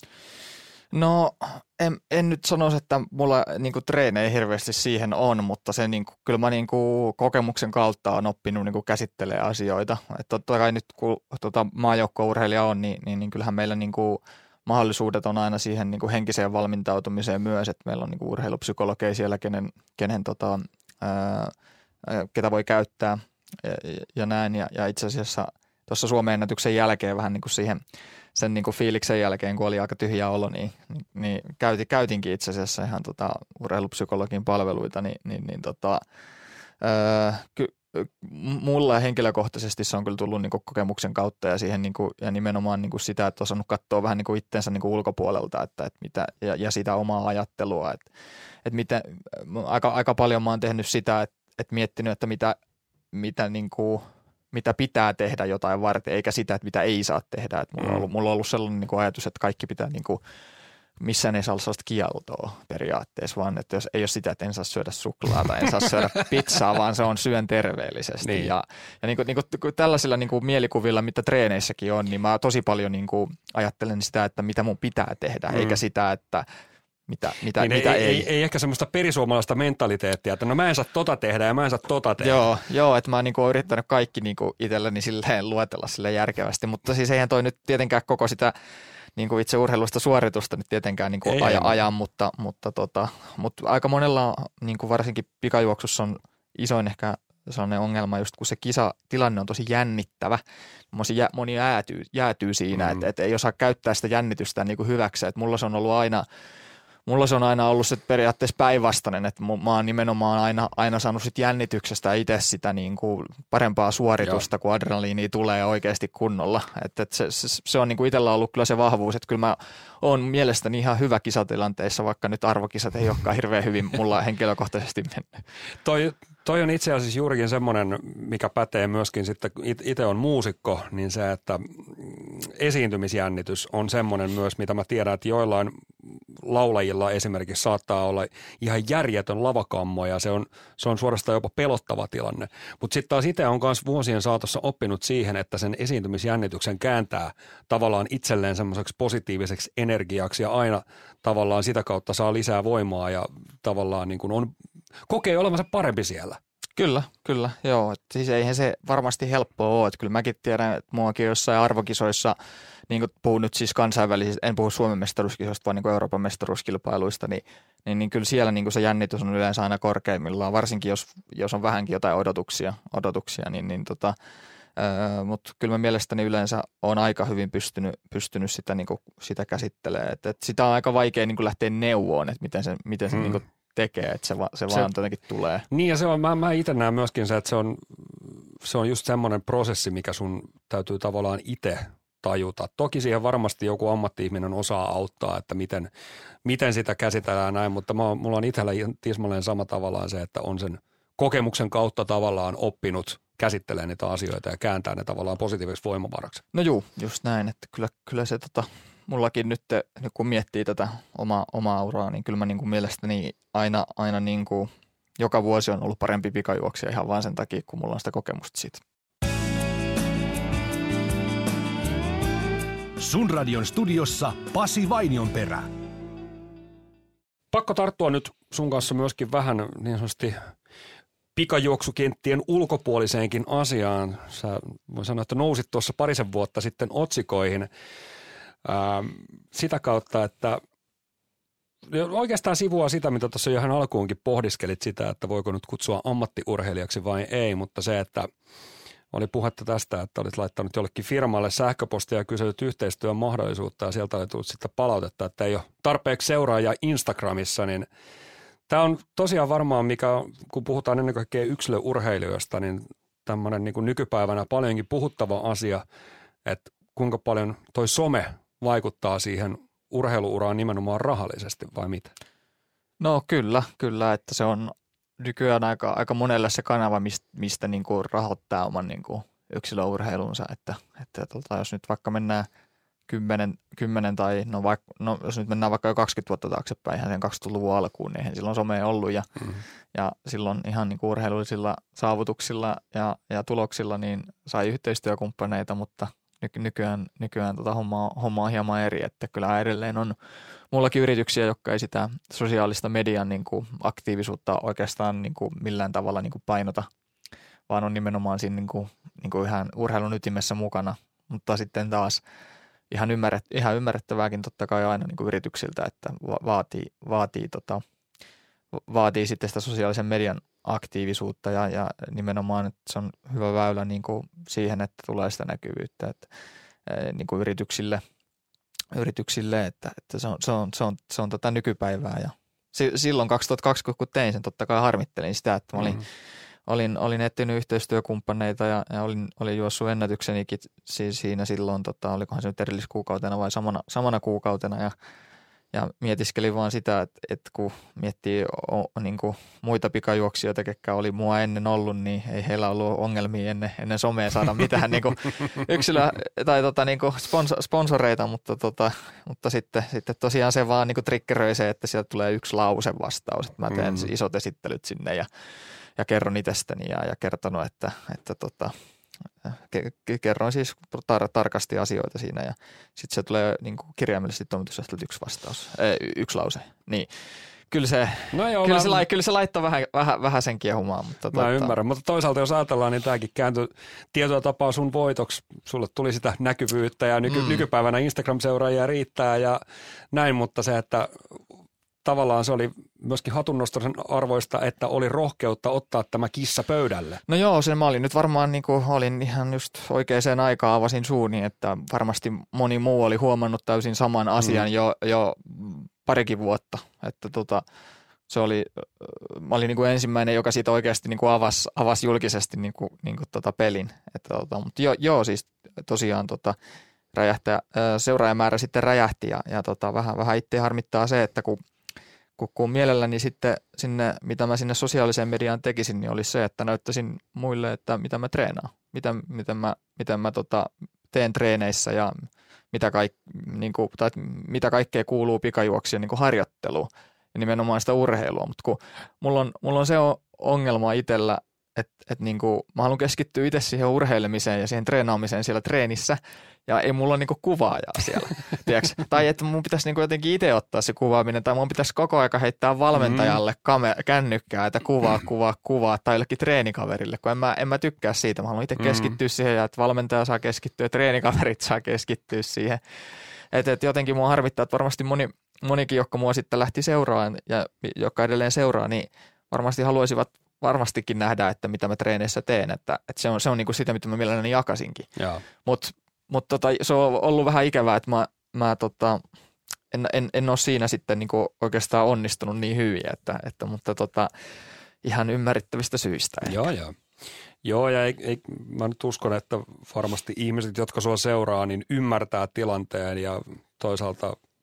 C: No en, en nyt sanoisi, että mulla niinku treenejä hirveästi siihen on, mutta se niinku, kyllä mä niinku kokemuksen kautta on oppinut niinku käsittelee asioita. Et totta kai nyt kun tota, maajoukkueurheilija on, niin, niin, niin kyllähän meillä niinku mahdollisuudet on aina siihen niinku henkiseen valmintautumiseen myös, että meillä on niinku urheilupsykologeja siellä, kenen, kenen tota, ää, ketä voi käyttää ja, ja näin. Ja, ja itse asiassa tuossa Suomen ennätyksen jälkeen vähän niinku siihen sen niin kuin fiiliksen jälkeen, kun oli aika tyhjä olo, niin, niin, niin käytin, käytinkin itse asiassa ihan tota urheilupsykologin palveluita, niin, niin, niin tota, öö, ky, mulla henkilökohtaisesti se on kyllä tullut niin kuin kokemuksen kautta ja, siihen, niin kuin, ja nimenomaan niin kuin sitä, että on osannut katsoa vähän niin kuin itsensä niin kuin ulkopuolelta että, että mitä, ja, ja sitä omaa ajattelua. Että, että miten, aika, aika paljon mä oon tehnyt sitä, että, että miettinyt, että mitä, mitä niin kuin mitä pitää tehdä jotain varten, eikä sitä, että mitä ei saa tehdä. Että mulla, on ollut, mulla on ollut sellainen niin kuin ajatus, että kaikki pitää, niin kuin, missään ei saa olla sellaista kieltoa periaatteessa, vaan että jos ei ole sitä, että en saa syödä suklaata, en saa syödä pizzaa, vaan se on syön terveellisesti. Niin. Ja, ja niin kuin, niin kuin tällaisilla niin kuin mielikuvilla, mitä treeneissäkin on, niin mä tosi paljon niin kuin ajattelen sitä, että mitä mun pitää tehdä, mm. eikä sitä, että mitä, mitä,
B: niin
C: mitä
B: ei,
C: ei.
B: ei. Ei ehkä semmoista perisuomalaista mentaliteettia, että no mä en saa tota tehdä ja mä en saa tota tehdä.
C: Joo, joo että mä oon niinku yrittänyt kaikki niinku itselleni silleen luetella silleen järkevästi, mutta siis eihän toi nyt tietenkään koko sitä niinku itse urheilusta suoritusta nyt tietenkään niinku aja, ajan, mutta, mutta, tota, mutta aika monella niinku varsinkin pikajuoksussa on isoin ehkä sellainen ongelma just kun se kisatilanne on tosi jännittävä. Moni jäätyy, jäätyy siinä, mm. että et ei osaa käyttää sitä jännitystä niinku hyväksi, että mulla se on ollut aina Mulla se on aina ollut se periaatteessa päinvastainen, että mä oon nimenomaan aina, aina saanut sit jännityksestä itse sitä niin kuin parempaa suoritusta, Joo. kun adrenaliini tulee oikeasti kunnolla. Että et se, se, se on niin kuin itsellä ollut kyllä se vahvuus, että kyllä mä oon mielestäni ihan hyvä kisatilanteissa, vaikka nyt arvokisat ei olekaan hirveän hyvin mulla henkilökohtaisesti mennyt.
B: Toi, toi on itse asiassa juurikin semmoinen, mikä pätee myöskin sitten, itse on muusikko, niin se, että esiintymisjännitys on semmoinen myös, mitä mä tiedän, että joillain laulajilla esimerkiksi saattaa olla ihan järjetön lavakammo ja se on, se on suorastaan jopa pelottava tilanne. Mutta sitten taas itse on myös vuosien saatossa oppinut siihen, että sen esiintymisjännityksen kääntää tavallaan itselleen semmoiseksi positiiviseksi energiaksi ja aina tavallaan sitä kautta saa lisää voimaa ja tavallaan niin kuin on, kokee olevansa parempi siellä.
C: Kyllä, kyllä, joo. Et siis eihän se varmasti helppoa ole. Et kyllä mäkin tiedän, että muakin jossain arvokisoissa, niin kuin puhun nyt siis kansainvälisistä, en puhu Suomen mestaruuskisoista, vaan niin kuin Euroopan mestaruuskilpailuista, niin, niin, niin kyllä siellä niin kuin se jännitys on yleensä aina korkeimmillaan, varsinkin jos, jos on vähänkin jotain odotuksia, odotuksia niin, niin tota, öö, mutta kyllä mä mielestäni yleensä on aika hyvin pystynyt, pystynyt sitä, niin kuin, sitä käsittelemään. Et, et sitä on aika vaikea niin kuin lähteä neuvoon, että miten se, miten se hmm. niin kuin tekee, että se, va, se, se vaan jotenkin tulee.
B: Niin ja se on, mä, mä itse näen myöskin se, että se on, se on just semmoinen prosessi, mikä sun täytyy tavallaan itse tajuta. Toki siihen varmasti joku ammatti-ihminen osaa auttaa, että miten, miten sitä käsitellään näin, mutta mä, mulla on itsellä tismalleen sama tavallaan se, että on sen kokemuksen kautta tavallaan oppinut käsittelee niitä asioita ja kääntää ne tavallaan positiiviseksi voimavaraksi.
C: No juu, just näin, että kyllä, kyllä se tota, mullakin nyt, kun miettii tätä omaa, omaa uraa, niin kyllä mä niin kuin mielestäni aina, aina niin kuin joka vuosi on ollut parempi pikajuoksija ihan vaan sen takia, kun mulla on sitä kokemusta siitä.
A: Sun Radion studiossa Pasi Vainionperä.
B: Pakko tarttua nyt sun kanssa myöskin vähän niin sanotusti pikajuoksukenttien ulkopuoliseenkin asiaan. Sä voin sanoa, että nousit tuossa parisen vuotta sitten otsikoihin ää, sitä kautta, että oikeastaan sivua sitä, mitä tuossa jo ihan alkuunkin pohdiskelit sitä, että voiko nyt kutsua ammattiurheilijaksi vai ei, mutta se, että oli puhetta tästä, että olit laittanut jollekin firmalle sähköpostia ja kysynyt yhteistyön mahdollisuutta ja sieltä oli tullut sitten palautetta, että ei ole tarpeeksi seuraajia Instagramissa, niin tämä on tosiaan varmaan, mikä kun puhutaan ennen kaikkea yksilöurheilijoista, niin tämmöinen niin kuin nykypäivänä paljonkin puhuttava asia, että kuinka paljon toi some vaikuttaa siihen urheiluuraan nimenomaan rahallisesti vai mitä? No
C: kyllä, kyllä, että se on nykyään aika, aika monelle se kanava, mistä, mistä niin kuin rahoittaa oman niin kuin yksilöurheilunsa, että, että tota, jos nyt vaikka mennään kymmenen, kymmenen tai no, vaikka, no jos nyt mennään vaikka jo kaksikymmentä vuotta taaksepäin ihan sen kaksituhattaluvun alkuun, niin eihän silloin somea ollut ja, mm-hmm. ja silloin ihan niin kuin urheilullisilla saavutuksilla ja, ja tuloksilla niin sai yhteistyökumppaneita, mutta ny, nykyään, nykyään tota homma, homma on hieman eri, että kyllä edelleen on mullakin yrityksiä, jotka ei sitä sosiaalista median niin kuin aktiivisuutta oikeastaan niin kuin millään tavalla niin kuin painota, vaan on nimenomaan siinä niin kuin, niin kuin ihan urheilun ytimessä mukana, mutta sitten taas ihan, ymmärret, ihan ymmärrettävääkin totta kai aina niin kuin yrityksiltä, että vaatii, vaatii, tota, vaatii sitten sitä sosiaalisen median aktiivisuutta ja, ja nimenomaan, että se on hyvä väylä niin kuin siihen, että tulee sitä näkyvyyttä että, niin kuin yrityksille, yrityksille että, että se on, se on, se on, se on tota nykypäivää ja silloin kaksituhattakaksikymmentä, kun tein sen, totta kai harmittelin sitä, että mä olin, mm-hmm. olin, olin etsinyt yhteistyökumppaneita ja, ja olin, olin juossut ennätyksenikin siinä silloin, tota, olikohan se nyt erilliskuukautena vai samana, samana kuukautena ja, ja mietiskelin vaan sitä, että, että kun miettii o, niin kuin muita pikajuoksijoita, ketkä oli mua ennen ollut, niin ei heillä ollut ongelmia ennen, ennen somea saada mitään niin kuin yksilöä tai tota, niin kuin sponso, sponsoreita, mutta, tota, mutta sitten, sitten tosiaan se vaan niin kuin triggeröi se, että sieltä tulee yksi lause vastaus, että mä teen mm. isot esittelyt sinne ja, ja kerron itsestäni ja, ja kertonut, että, että tota, kerroin siis tar- tarkasti asioita siinä ja sitten se tulee niin kuin kirjaimellisesti toimitusjohtajalta yksi vastaus, äh, yksi lause. Niin. Kyllä se, no joo, kyllä, mä... se lai, kyllä se laittoi vähän, vähän, vähän sen kiehumaan. Mutta
B: mä
C: tuota...
B: ymmärrän, mutta toisaalta jos ajatellaan, niin tämäkin kääntyi tietyllä tapaa sun voitoksi. Sulle tuli sitä näkyvyyttä ja nyky, mm. nykypäivänä Instagram-seuraajia riittää ja näin, mutta se, että tavallaan se oli myöskin hatunnoston arvoista, että oli rohkeutta ottaa tämä kissa pöydälle.
C: No joo, sen mä olin nyt varmaan, niin kuin olin ihan just oikeaan aikaan avasin suuni, että varmasti moni muu oli huomannut täysin saman asian mm. jo, jo parikin vuotta. Että tota, se oli, mä olin niin kuin ensimmäinen, joka siitä oikeasti niin kuin avasi, avasi julkisesti niin kuin, niin kuin tota pelin. Että tota, mutta jo, joo, siis tosiaan tota, räjähtää, seuraajamäärä sitten räjähti ja, ja tota, vähän, vähän itse harmittaa se, että kun Kun, kun mielelläni sitten sinne, mitä mä sinne sosiaaliseen mediaan tekisin, niin olisi se, että näyttäisin muille, että mitä mä treenaan, miten, miten mä, miten mä tota, teen treeneissä ja mitä, kaik, niin kuin, tai mitä kaikkea kuuluu pikajuoksijan niin kuin harjoitteluun ja nimenomaan sitä urheilua. Mutta kun mulla on, mulla on se ongelma itsellä, että et niin kuin, mä haluan keskittyä itse siihen urheilemiseen ja siihen treenaamiseen siellä treenissä ja ei mulla ole niin kuin kuvaajaa siellä, tiedätkö? Tai että mun pitäisi niin kuin jotenkin itse ottaa se kuvaaminen tai mun pitäisi koko aika heittää valmentajalle kame- kännykkää, että kuvaa, kuvaa, kuvaa tai jollekin treenikaverille, kun en mä, en mä tykkää siitä. Mä haluan itse keskittyä siihen ja että valmentaja saa keskittyä ja treenikaverit saa keskittyä siihen. Että et jotenkin mua harvittaa, että varmasti moni, monikin, jotka mua sitten lähti seuraan ja jotka edelleen seuraa, niin varmasti haluaisivat varmastikin nähdä, että mitä mä treeneissä teen, että, että se on, se on niin kuin sitä, mitä mä mielelläni jakasinkin. Mutta mut tota, se on ollut vähän ikävää, että mä, mä tota, en, en, en ole siinä sitten niin kuin oikeastaan onnistunut niin hyvin, että, että, mutta tota, ihan ymmärrettävistä syistä. Ehkä.
B: Joo, joo. Joo, ja ei, ei, mä nyt uskon, että varmasti ihmiset, jotka sua seuraa, niin ymmärtää tilanteen ja toisaalta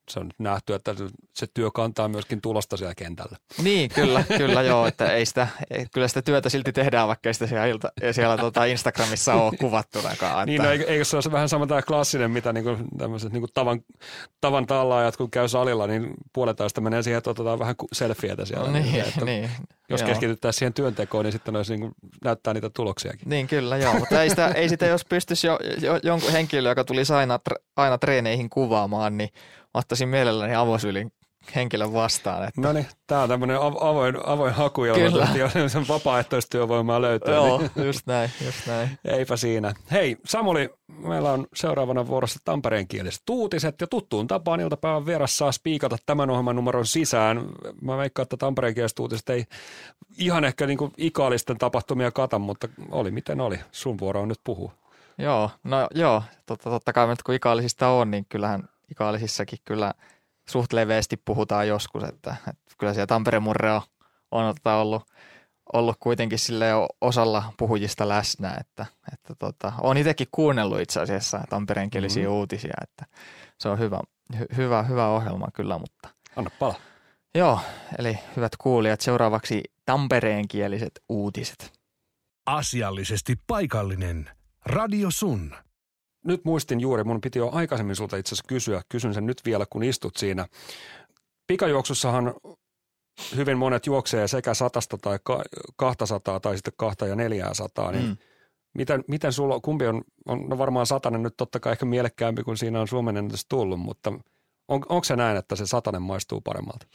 B: se on nyt nähty, että se työ kantaa myöskin tulosta siellä kentällä.
C: Niin, kyllä, kyllä joo, että ei sitä, ei, kyllä sitä työtä silti tehdään, vaikka ei sitä siellä, ilta, siellä tota Instagramissa ole kuvattunakaan.
B: Niin, no, eikö, eikö se ole vähän sama tämä klassinen, mitä niinku, tämmöiset niinku tavan, tavan tallaajat, kun käy salilla, niin puoletaista menee siihen, että otetaan vähän selfieitä siellä.
C: No niin,
B: että
C: niin.
B: Jos
C: joo.
B: keskityttäisiin siihen työntekoon, niin sitten olisi niinku, näyttää niitä tuloksiakin.
C: Niin kyllä, joo, mutta ei sitä, ei sitä jos pystyisi jo, jo, jonkun henkilön, joka tulisi aina, aina treeneihin kuvaamaan, niin ottaisin mielelläni avosylin henkilön vastaan. Että...
B: No niin, tämä on tämmöinen avoin, avoin haku, jolla sen vapaaehtoistyövoimaa löytyy.
C: Joo,
B: niin.
C: just näin, just näin.
B: Eipä siinä. Hei Samuli, meillä on seuraavana vuorossa tampereenkieliset uutiset ja tuttuun tapaan iltapäivän vieras saa spiikata tämän ohjelman numeron sisään. Mä veikkaan, että tampereenkieliset uutiset ei ihan ehkä niin kuin ikaalisten tapahtumia kata, mutta oli miten oli. Sun vuoro on nyt puhua.
C: Joo, no joo, totta, totta kai kun ikaalisista on, niin kyllähän ikaalisissakin kyllä suht leveästi puhutaan joskus, että, että kyllä siellä Tampereen murre on, on ollut, ollut kuitenkin sille osalla puhujista läsnä, että, että tota, olen itsekin kuunnellut itse asiassa tampereenkielisiä mm-hmm. uutisia, että se on hyvä, hy, hyvä, hyvä ohjelma kyllä, mutta
B: anna pala.
C: Joo, eli hyvät kuulijat, seuraavaksi tampereenkieliset uutiset.
A: Asiallisesti paikallinen. Radio Sun.
B: Nyt muistin juuri, mun piti jo aikaisemmin sulta itse asiassa kysyä, kysyn sen nyt vielä, kun istut siinä. Pikajuoksussahan hyvin monet juoksee sekä satasta tai kahtasataa tai sitten kahta ja neljää sataa, niin mm. miten, miten sulla, kumpi on, on no varmaan satanen nyt totta kai ehkä mielekkäämpi, kun siinä on Suomen ennätys tullut, mutta on, onko se näin, että se satanen maistuu paremmalta?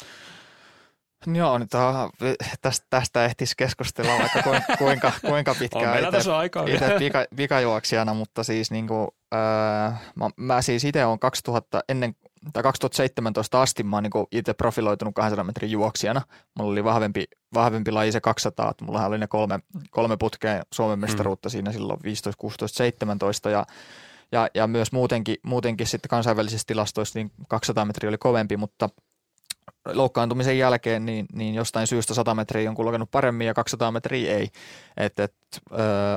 C: Joo, nyt on, tästä, tästä ehtisi keskustella vaikka kuinka, kuinka pitkään itse pika, pikajuoksijana, mutta siis niin kuin, ää, mä, mä siis itse olen kaksituhatta, ennen, tai kaksituhattaseitsemäntoista asti mä oon niin itse profiloitunut kahdensadan metrin juoksijana. Mulla oli vahvempi, vahvempi laji se kaksisataa, että mullahan oli ne kolme, kolme putkea Suomen mestaruutta mm. siinä silloin viisitoista, kuusitoista, seitsemäntoista ja ja, ja myös muutenkin, muutenkin sitten kansainvälisissä tilastoissa niin kaksisataa metriä oli kovempi, mutta loukkaantumisen jälkeen niin, niin jostain syystä sata metriä on kulkenut paremmin ja kaksisataa metriä ei. Et, et, ö,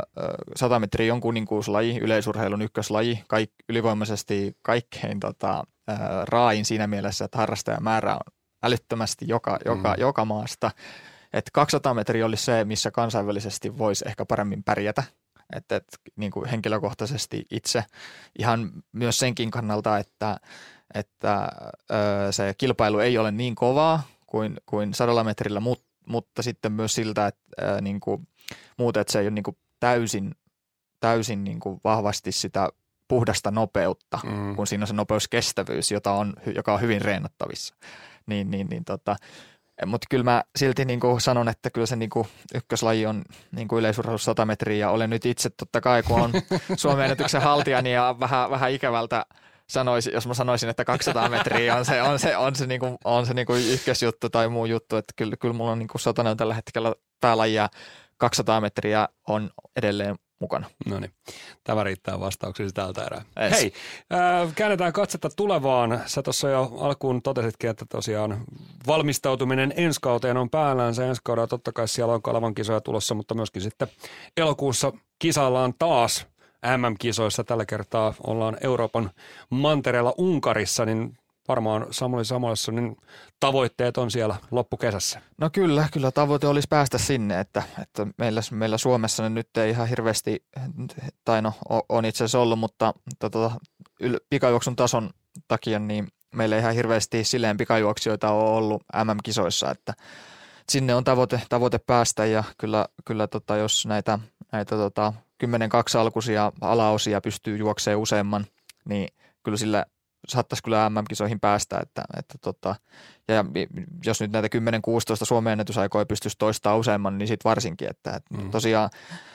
C: sata metriä on kuninkuuslaji, yleisurheilun ykköslaji, kaik, ylivoimaisesti kaikkein tota, ö, raain siinä mielessä, että harrastajamäärä on älyttömästi joka, joka, mm. joka maasta. Et kaksisataa metriä olisi se, missä kansainvälisesti voisi ehkä paremmin pärjätä. Että et, niin kuin henkilökohtaisesti itse ihan myös senkin kannalta, että että ö, se kilpailu ei ole niin kovaa kuin, kuin sadalla metrillä, mut, mutta sitten myös siltä, että ö, niin kuin, muuten, että se ei ole niin kuin täysin, täysin niin kuin vahvasti sitä puhdasta nopeutta, mm. kun siinä on se nopeuskestävyys, jota on, joka on hyvin reenattavissa. Niin, niin, niin, tota, mutta kyllä mä silti niin kuin sanon, että kyllä se niin kuin ykköslaji on niin kuin yleisurheilussa sata metriä ja olen nyt itse totta kai, kun on Suomen ennätyksen haltijani ja vähän, vähän ikävältä sanoisin, jos mä sanoisin, että kaksisataa metriä on se, on se, on se, niinku, on se niinku ykkösjuttu tai muu juttu, että kyllä, kyllä mulla on niinku satanen on tällä hetkellä päälaji ja kaksisataa metriä on edelleen mukana.
B: No niin, tämä riittää vastauksesi tältä erää.
C: Es.
B: Hei, äh, käännetään katsetta tulevaan. Sä tuossa jo alkuun totesitkin, että tosiaan valmistautuminen ensi kauteen on päällään. Se ensi kaudella totta kai siellä on Kalevan kisoja tulossa, mutta myöskin sitten elokuussa kisaillaan taas M M-kisoissa. Tällä kertaa ollaan Euroopan mantereella Unkarissa, niin varmaan Samuli Samuelssonin tavoitteet on siellä loppukesässä.
C: No kyllä, kyllä tavoite olisi päästä sinne, että, että meillä, meillä Suomessa nyt ei ihan hirveästi, tai no on itse asiassa ollut, mutta tota, pikajuoksun tason takia niin meillä ei ihan hirveästi silleen pikajuoksijoita ole ollut M M-kisoissa, että sinne on tavoite, tavoite päästä ja kyllä, kyllä tota, jos näitä, näitä tota, kymmenen kaksi alkuisia alaosia pystyy juoksemaan useamman, niin kyllä sillä saattaisi kyllä M M-kisoihin päästä, että, että tota, ja jos nyt näitä kymmenen kuusitoista Suomen ennätysaikoja pystyisi toistamaan useamman, niin sitten varsinkin, että, että mm. tosiaan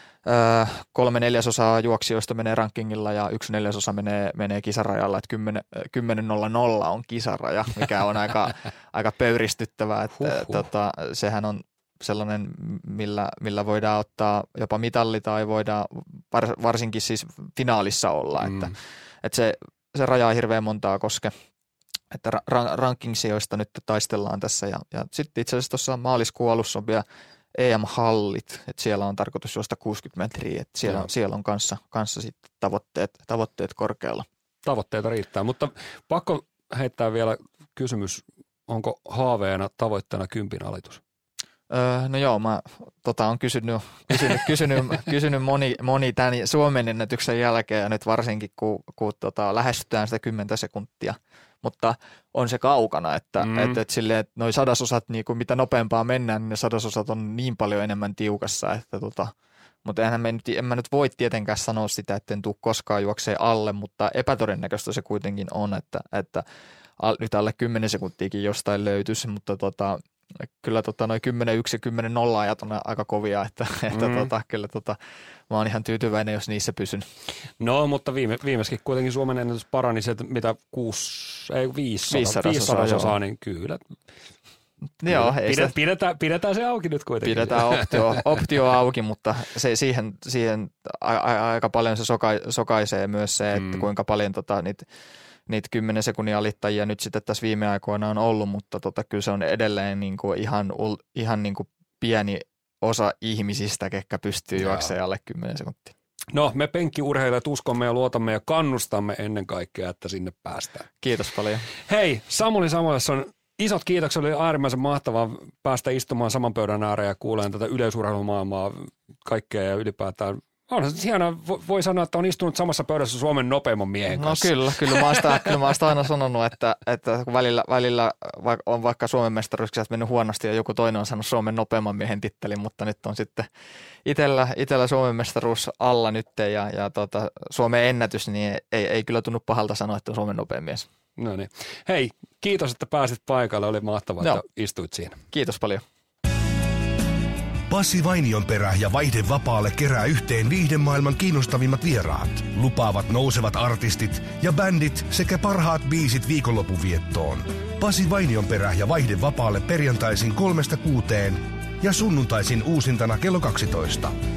C: ö, kolme neljäsosaa juoksijoista menee rankingilla ja yksi neljäsosa menee, menee kisarajalla, että kymmenen nolla nolla on kisaraja, mikä on aika, aika pöyristyttävää, että tota, sehän on sellainen, millä, millä voidaan ottaa jopa mitalli tai voidaan var, varsinkin siis finaalissa olla, mm. että, että se Se rajaa hirveän montaa koske, että ra- rankingsijoista nyt taistellaan tässä. Ja, ja sitten itse asiassa tuossa maaliskuun alussa on vielä E M-hallit, että siellä on tarkoitus juosta kuusikymmentä metriä, että siellä, siellä on kanssa, kanssa sitten tavoitteet, tavoitteet korkealla.
B: Tavoitteita riittää, mutta pakko heittää vielä kysymys. Onko haaveena tavoitteena kympin alitus?
C: Öö, no joo, mä tota, on kysynyt, kysynyt, kysynyt, kysynyt moni, moni tämän Suomen ennätyksen jälkeen ja nyt varsinkin, kun, kun tota, lähestytään sitä kymmentä sekuntia. Mutta on se kaukana, että mm. et, et silleen, että noi sadasosat, niin kuin mitä nopeampaa mennään, niin ne sadasosat on niin paljon enemmän tiukassa, että tota, mutta enhän mä nyt, en mä nyt voi tietenkään sanoa sitä, että en tule koskaan juokseen alle, mutta epätodennäköistä se kuitenkin on, että, että nyt alle kymmenen sekuntiakin jostain löytyisi, mutta tota, kyllä tota, noin kymmenen yksi ja kymmenen nolla ajat on aika kovia, että, että mm. tota, kyllä tota, mä oon ihan tyytyväinen, jos niissä pysyn.
B: No, mutta viime, viimeiskin kuitenkin Suomen ennätys parani se, että mitä kuusi, ei viisisataa, viisisataa osaa, niin kyllä.
C: Joo,
B: Pidet, pidetään, pidetään se auki nyt kuitenkin.
C: Pidetään optio, optio auki, mutta se, siihen, siihen a, a, aika paljon se soka, sokaisee myös se, että mm. kuinka paljon tota, niitä niitä kymmenen sekunnin alittajia nyt sitten tässä viime aikoina on ollut, mutta tota, kyllä se on edelleen niin kuin ihan, ihan niin kuin pieni osa ihmisistä, ketkä pystyy juoksemaan alle kymmenen sekuntia.
B: No, me penkkiurheilijat uskomme ja luotamme ja kannustamme ennen kaikkea, että sinne päästään.
C: Kiitos paljon.
B: Hei, Samuli Samuelsson, isot kiitokset, oli äärimmäisen mahtavaa päästä istumaan saman pöydän ääreen ja kuulemaan tätä yleisurheilumaailmaa kaikkea ja ylipäätään. On se hienoa, voi sanoa, että on istunut samassa pöydässä Suomen nopeimman miehen kanssa.
C: No kyllä, kyllä mä oon sitä, kyllä mä oon sitä aina sanonut, että, että välillä, välillä on vaikka Suomen mestaruuskisat mennyt huonosti ja joku toinen on saanut Suomen nopeimman miehen tittelin, mutta nyt on sitten itellä, itellä Suomen mestaruus alla nyt ja, ja tota, Suomen ennätys, niin ei, ei kyllä tunnu pahalta sanoa, että on Suomen nopein mies.
B: No niin. Hei, kiitos, että pääsit paikalle. Oli mahtavaa, Joo. että istuit siinä.
C: Kiitos paljon.
A: Pasi Vainionperä ja Vaihde Vapaalle kerää yhteen viihdemaailman kiinnostavimmat vieraat, lupaavat nousevat artistit ja bändit sekä parhaat biisit viikonlopun viettoon. Pasi Vainionperä ja Vaihde Vapaalle perjantaisin kolmesta kuuteen ja sunnuntaisin uusintana kello kaksitoista.